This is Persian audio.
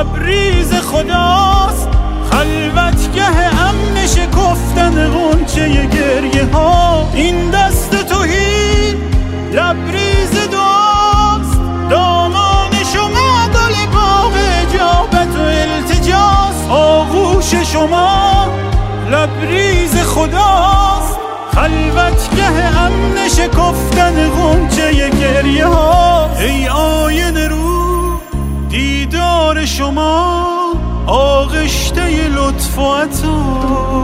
لبریز خداست، خلوتگه امن شکفتن غنچه گریه ها. این دست توهی لبریز دعاست، دامان شما گل باغ اجابت و التجاست. آغوش شما لبریز خداست، خلوتگه امن شکفتن غنچه گریه ها. ای آینه رو دیدار شما، آغشته لطف و عطا.